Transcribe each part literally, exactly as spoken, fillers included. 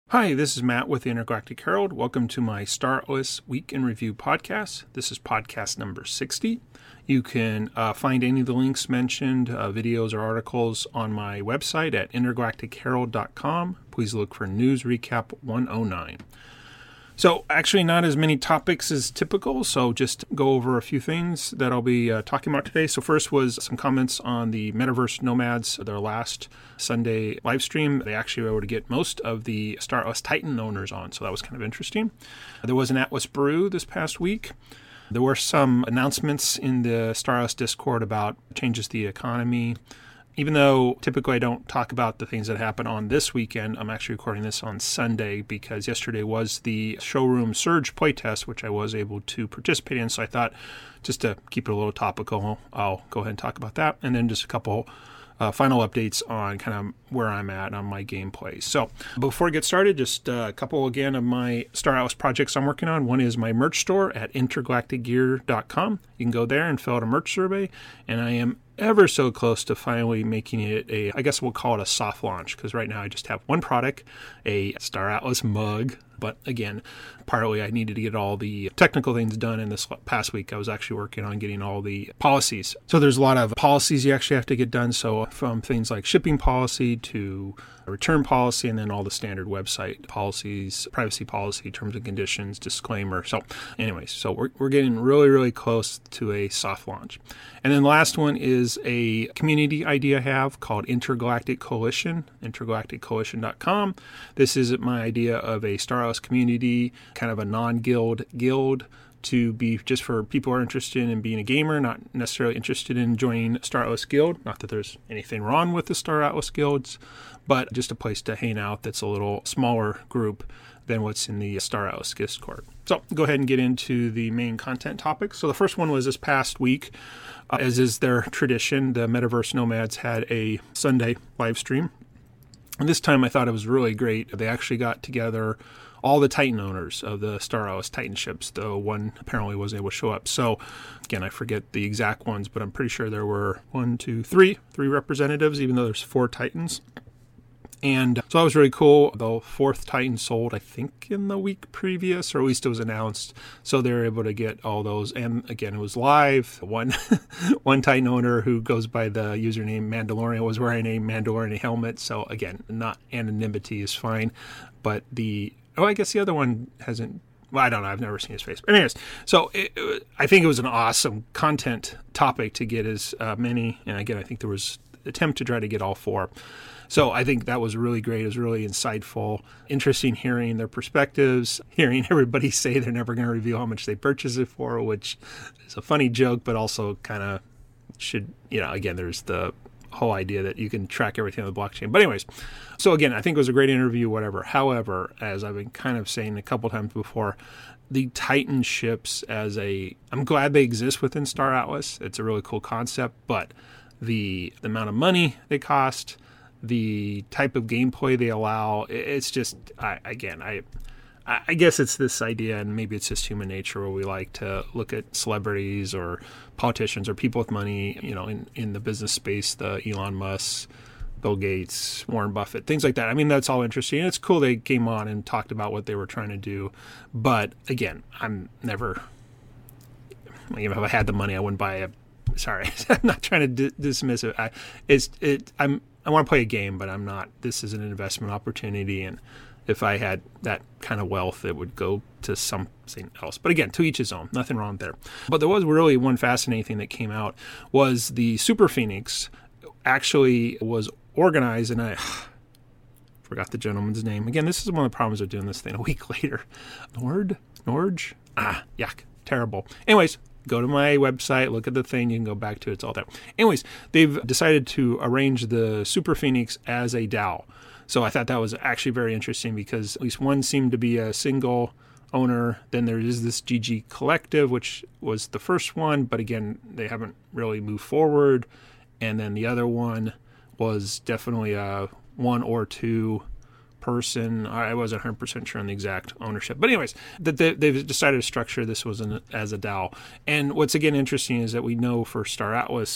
Hi, this is Matt with the Intergalactic Herald. Welcome to my Star O S Week in Review podcast. This is podcast number sixty. You can uh, find any of the links mentioned, uh, videos or articles on my website at intergalactic herald dot com. Please look for News Recap one oh nine. So actually not as many topics as typical, so just go over a few things that I'll be uh, talking about today. So first was some comments on the Metaverse Nomads, their last Sunday live stream. They actually were able to get most of the Star O S Titan owners on, so that was kind of interesting. There was an Atlas Brew this past week. There were some announcements in the Star O S Discord about changes to the economy. Even though typically I don't talk about the things that happen on this weekend, I'm actually recording this on Sunday because yesterday was the Showroom Surge playtest, which I was able to participate in. So I thought just to keep it a little topical, I'll go ahead and talk about that. And then just a couple uh, final updates on kind of where I'm at on my gameplay. So before we get started, just uh, a couple again of my Star Atlas projects I'm working on. One is my merch store at intergalactic gear dot com. You can go there and fill out a merch survey. And I am ever so close to finally making it a, I guess we'll call it a soft launch, because right now I just have one product, a Star Atlas mug. But again, partly I needed to get all the technical things done. In this past week, I was actually working on getting all the policies. So there's a lot of policies you actually have to get done. So from things like shipping policy to return policy, and then all the standard website policies, privacy policy, terms and conditions, disclaimer. So anyways, so we're, we're getting really, really close to a soft launch. And then the last one is a community idea I have called Intergalactic Coalition, intergalactic coalition dot com. This is my idea of a Star O S community, kind of a non-guild guild to be just for people who are interested in being a gamer, not necessarily interested in joining Star O S Guild. Not that there's anything wrong with the Star Atlas guilds, but just a place to hang out that's a little smaller group than what's in the Star Atlas Discord. So go ahead and get into the main content topics. So the first one was this past week. Uh, as is their tradition, the Metaverse Nomads had a Sunday live stream. And this time I thought it was really great. They actually got together all the Titan owners of the Star O S Titan ships, though one apparently wasn't able to show up. So again, I forget the exact ones, but I'm pretty sure there were one, two, three, three representatives, even though there's four Titans. And so that was really cool. The fourth Titan sold, I think, in the week previous, or at least it was announced. So they were able to get all those. And again, it was live. One one Titan owner who goes by the username Mandalorian was wearing a Mandalorian helmet. So again, not anonymity is fine. But the, oh, I guess the other one hasn't, well, I don't know. I've never seen his face. But anyways, so it, it, I think it was an awesome content topic to get as uh, many. And again, I think there was an attempt to try to get all four. So I think that was really great. It was really insightful, interesting hearing their perspectives, hearing everybody say they're never going to reveal how much they purchased it for, which is a funny joke, but also kind of should, you know, again, there's the whole idea that you can track everything on the blockchain. But anyways, so again, I think it was a great interview, whatever. However, as I've been kind of saying a couple times before, the Titan ships as a, I'm glad they exist within Star Atlas. It's a really cool concept, but the, the amount of money they cost, the type of gameplay they allow, it's just, I, again, I I guess it's this idea, and maybe it's just human nature, where we like to look at celebrities or politicians or people with money, you know, in, in the business space, the Elon Musk, Bill Gates, Warren Buffett, things like that. I mean, that's all interesting. And it's cool they came on and talked about what they were trying to do. But again, I'm never, if I had the money, I wouldn't buy a, sorry, I'm not trying to d- dismiss it. I, it's, it, I'm, I want to play a game, but I'm not. This is an investment opportunity, and if I had that kind of wealth, it would go to something else. But again, to each his own. Nothing wrong there. But there was really one fascinating thing that came out was the Super Phoenix actually was organized, and I forgot the gentleman's name. Again, this is one of the problems of doing this thing a week later. Nord? Norge? Ah, yuck. Terrible. Anyways, go to my website, look at the thing, you can go back to it, it's all there. Anyways, they've decided to arrange the Super Phoenix as a DAO. So I thought that was actually very interesting because at least one seemed to be a single owner. Then there is this G G Collective, which was the first one, but again, they haven't really moved forward. And then the other one was definitely a one or two person. I wasn't one hundred percent sure on the exact ownership. But anyways, that they, they've decided to structure this was an, as a DAO. And what's again interesting is that we know for Star Atlas,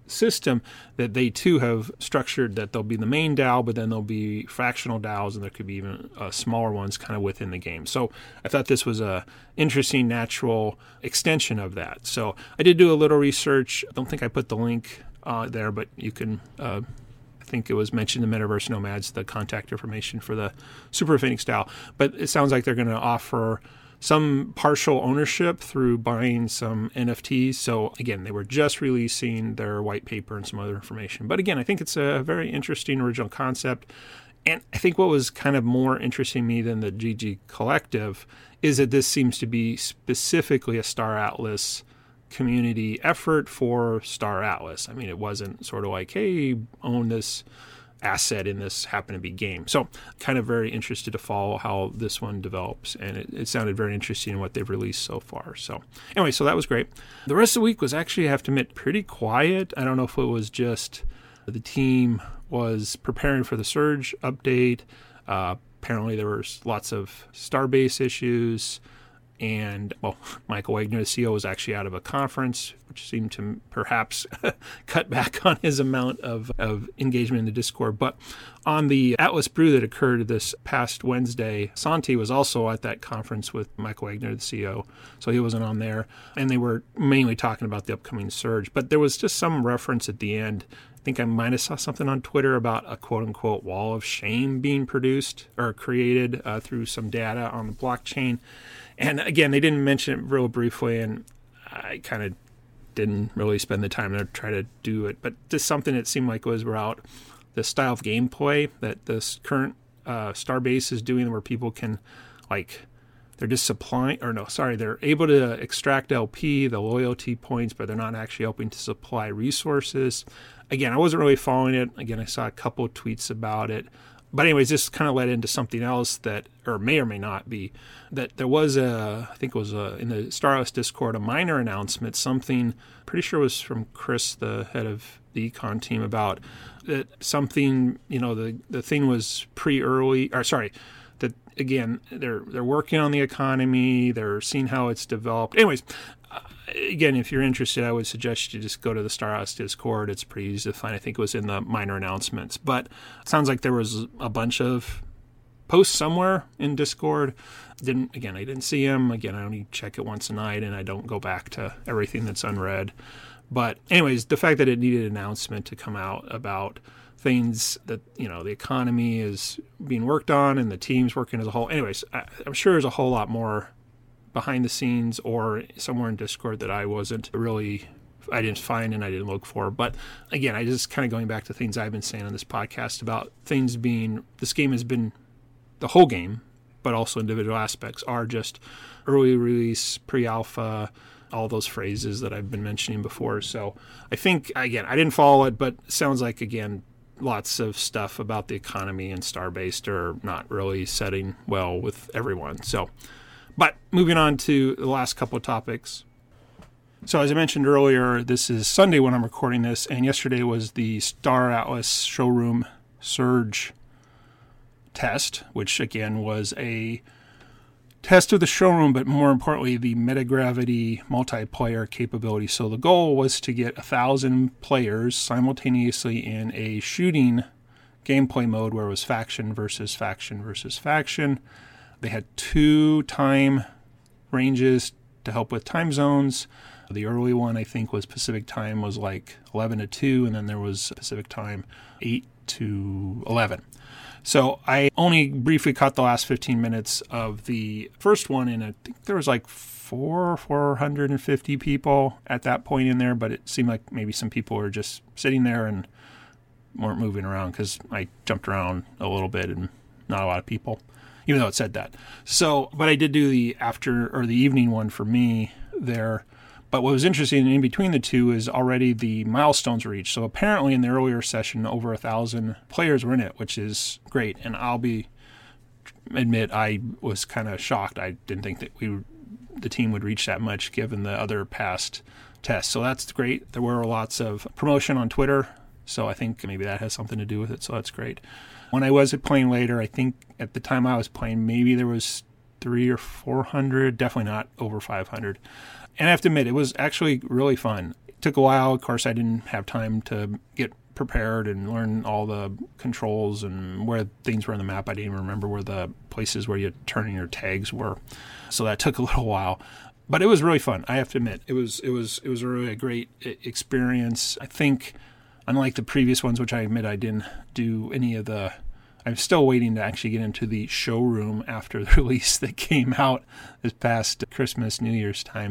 system, that they too have structured that there'll be the main DAO, but then there'll be fractional DAOs, and there could be even uh, smaller ones kind of within the game. So I thought this was a interesting natural extension of that. So I did do a little research. I don't think I put the link uh, there, but you can, uh, I think it was mentioned in Metaverse Nomads, the contact information for the Super Phoenix DAO. But it sounds like they're going to offer some partial ownership through buying some N F Ts. So again, they were just releasing their white paper and some other information. But again, I think it's a very interesting original concept. And I think what was kind of more interesting to me than the G G Collective is that this seems to be specifically a Star Atlas community effort for Star Atlas. I mean, it wasn't sort of like, hey, own this asset in this happen to be game. So kind of very interested to follow how this one develops, and it, it sounded very interesting in what they've released so far. So anyway, so that was great. The rest of the week was actually, I have to admit, pretty quiet. I don't know if it was just the team was preparing for the Surge update. Uh, apparently there was lots of Starbase issues. And, well, Michael Wagner, the C E O, was actually out of a conference, which seemed to perhaps cut back on his amount of, of engagement in the Discord. But on the Atlas Brew that occurred this past Wednesday, Santi was also at that conference with Michael Wagner, the C E O, so he wasn't on there. And they were mainly talking about the upcoming Surge. But there was just some reference at the end. I think I might have saw something on Twitter about a quote-unquote wall of shame being produced or created uh, through some data on the blockchain. And again, they didn't mention it real briefly, and I kind of didn't really spend the time to try to do it. But just something that seemed like was about the style of gameplay that this current uh, Starbase is doing, where people can, like, they're just supplying, or no, sorry, they're able to extract L P, the loyalty points, but they're not actually helping to supply resources. Again, I wasn't really following it. Again, I saw a couple of tweets about it. But anyways, this kind of led into something else that, or may or may not be, that there was a, I think it was a, in the Starless Discord, a minor announcement, something, pretty sure it was from Chris, the head of the econ team, about that something, you know, the, the thing was pre-early, or sorry, that again, they're they're working on the economy, they're seeing how it's developed. Anyways, uh, again, if you're interested, I would suggest you just go to the Starless Discord. It's pretty easy to find. I think it was in the minor announcements. But it sounds like there was a bunch of posts somewhere in Discord. Didn't again, I didn't see them. Again, I only check it once a night, and I don't go back to everything that's unread. But anyways, the fact that it needed an announcement to come out about things that, you know, the economy is being worked on and the team's working as a whole. Anyways, I, I'm sure there's a whole lot more behind the scenes or somewhere in Discord that I wasn't really, I didn't find and I didn't look for. But again, I just kind of going back to things I've been saying on this podcast about things being, this game has been, the whole game, but also individual aspects are just early release, pre-alpha, all those phrases that I've been mentioning before. So I think, again, I didn't follow it, but it sounds like, again, lots of stuff about the economy and Starbase are not really setting well with everyone. So, but moving on to the last couple of topics. So as I mentioned earlier, this is Sunday when I'm recording this, and yesterday was the Star Atlas Showroom Surge test, which again was a test of the showroom, but more importantly, the Metagravity multiplayer capability. So the goal was to get a thousand players simultaneously in a shooting gameplay mode where it was faction versus faction versus faction. They had two time ranges to help with time zones. The early one, I think, was Pacific time was like eleven to two, and then there was Pacific time eight to eleven. So I only briefly caught the last fifteen minutes of the first one, and I think there was like four, four hundred fifty people at that point in there, but it seemed like maybe some people were just sitting there and weren't moving around because I jumped around a little bit and not a lot of people, even though it said that. So, but I did do the after or the evening one for me there. But what was interesting in between the two is already the milestones were reached. So apparently in the earlier session, over a thousand players were in it, which is great. And I'll be admit I was kind of shocked. I didn't think that we the team would reach that much given the other past tests. So that's great. There were lots of promotion on Twitter, so I think maybe that has something to do with it. So that's great. When I was playing later, I think at the time I was playing, maybe there was three or four hundred. Definitely not over five hundred. And I have to admit, it was actually really fun. took a while. Of course, I didn't have time to get prepared and learn all the controls and where things were in the map. I didn't even remember where the places where you turn in your tags were. So that took a little while. But it was really fun, I have to admit. It was it was it was really a great experience. I think, unlike the previous ones, which I admit I didn't do any of the... I'm still waiting to actually get into the showroom after the release that came out this past Christmas, New Year's time.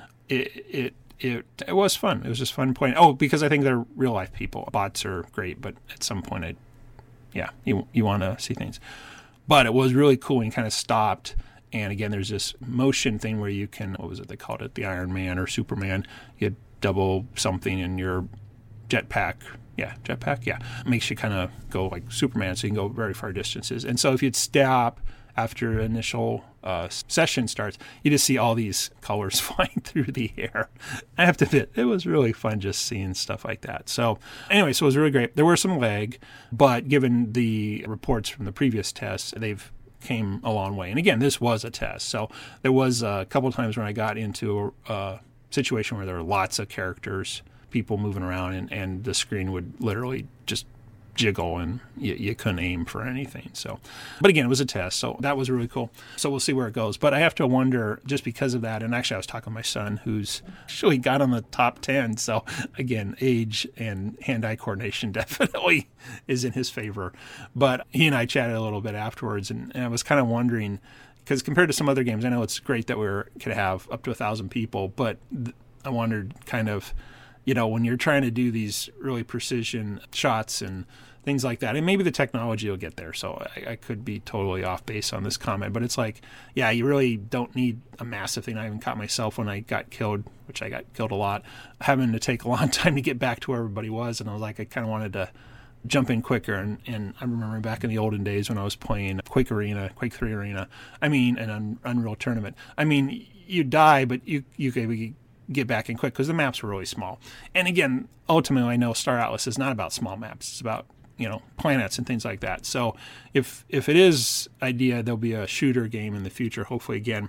It it it it was fun. It was just fun playing. Oh, because I think they're real life people. Bots are great, but at some point, I yeah, you you want to see things. But it was really cool, and you kind of stopped. And again, there's this motion thing where you can, what was it they called it, the Iron Man or Superman. You double something in your jetpack. Yeah, jetpack, yeah. Makes you kind of go like Superman, so you can go very far distances. And so if you'd stop after initial uh, session starts, you just see all these colors flying through the air. I have to admit, it was really fun just seeing stuff like that. So anyway, so it was really great. There were some lag, but given the reports from the previous tests, they've came a long way. And again, this was a test. So there was a couple of times when I got into a, a situation where there were lots of characters, people moving around, and, and the screen would literally just jiggle and you, you couldn't aim for anything. So, but again, it was a test. So that was really cool. So we'll see where it goes. But I have to wonder, just because of that, and actually I was talking to my son who's actually got on the top ten. So again, age and hand-eye coordination definitely is in his favor. But he and I chatted a little bit afterwards, and, and I was kind of wondering, because compared to some other games, I know it's great that we could have up to a thousand people, but th- I wondered kind of, you know, when you're trying to do these really precision shots and things like that, and maybe the technology will get there. So I, I could be totally off base on this comment, but it's like, yeah, you really don't need a massive thing. I even caught myself when I got killed, which I got killed a lot, having to take a long time to get back to where everybody was. And I was like, I kind of wanted to jump in quicker. And, and I remember back in the olden days when I was playing Quake Arena, Quake three Arena, I mean, an Un- Unreal Tournament. I mean, you die, but you, you could get back in quick because the maps were really small. And again, ultimately, I know Star Atlas is not about small maps. It's about, you know, planets and things like that. So if if it is idea there'll be a shooter game in the future, hopefully again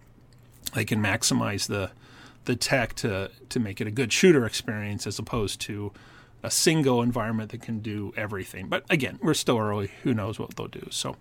they can maximize the the tech to to make it a good shooter experience as opposed to a single environment that can do everything. But again, we're still early. Who knows what they'll do. So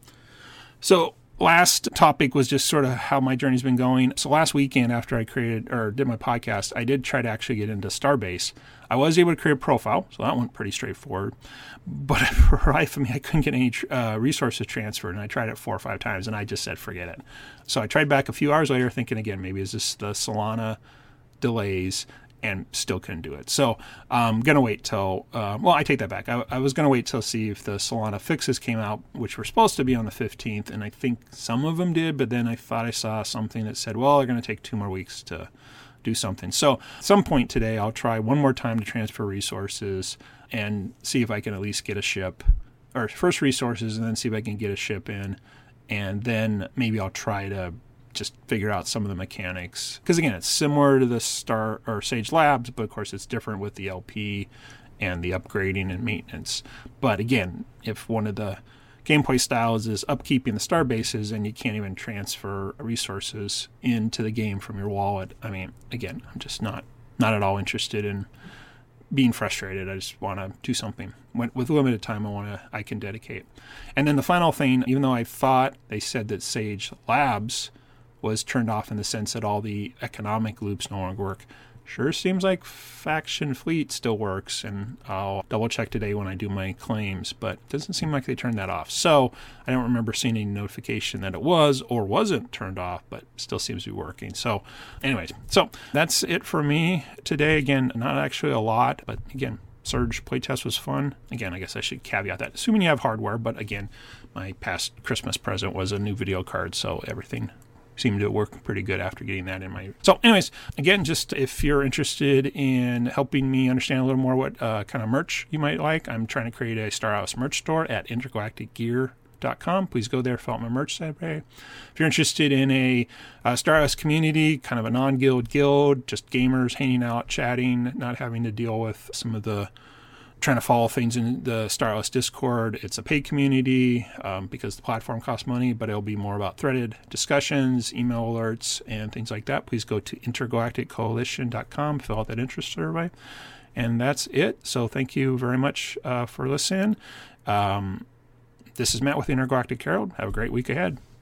so last topic was just sort of how my journey's been going. So last weekend after I created or did my podcast, I did try to actually get into Starbase. I was able to create a profile, so that went pretty straightforward. But for the life of me, I couldn't get any uh, resources transferred, and I tried it four or five times, and I just said, forget it. So I tried back a few hours later thinking again, maybe is this the Solana delays, and still couldn't do it. So I'm going to wait till, uh, well, I take that back. I, I was going to wait till see if the Solana fixes came out, which were supposed to be on the fifteenth, and I think some of them did, but then I thought I saw something that said, well, they're going to take two more weeks to do something. So at some point today, I'll try one more time to transfer resources and see if I can at least get a ship, or first resources, and then see if I can get a ship in, and then maybe I'll try to just figure out some of the mechanics. Because again, it's similar to the Star or Sage Labs, but of course it's different with the L P and the upgrading and maintenance. But again, if one of the gameplay styles is upkeeping the star bases and you can't even transfer resources into the game from your wallet, I mean, again, I'm just not not at all interested in being frustrated. I just want to do something with limited time. I want to I can dedicate. And then the final thing, even though I thought they said that Sage Labs was turned off in the sense that all the economic loops no longer work, sure seems like Faction Fleet still works, and I'll double check today when I do my claims, but it doesn't seem like they turned that off. So I don't remember seeing any notification that it was or wasn't turned off, but still seems to be working. So anyways, so that's it for me today. Again, not actually a lot, but again, Surge playtest was fun. Again, I guess I should caveat that, assuming you have hardware, but again, my past Christmas present was a new video card, so everything seemed to work pretty good after getting that in my... So anyways, again, just if you're interested in helping me understand a little more what uh, kind of merch you might like, I'm trying to create a Star Atlas merch store at intergalactic gear dot com. Please go there, fill out my merch site. If you're interested in a uh, Star Atlas community, kind of a non-guild guild, just gamers hanging out, chatting, not having to deal with some of the trying to follow things in the StarOS Discord. It's a paid community um, because the platform costs money, but it'll be more about threaded discussions, email alerts, and things like that. Please go to intergalactic coalition dot com, fill out that interest survey. And that's it. So thank you very much uh, for listening. Um, this is Matt with Intergalactic Herald. Have a great week ahead.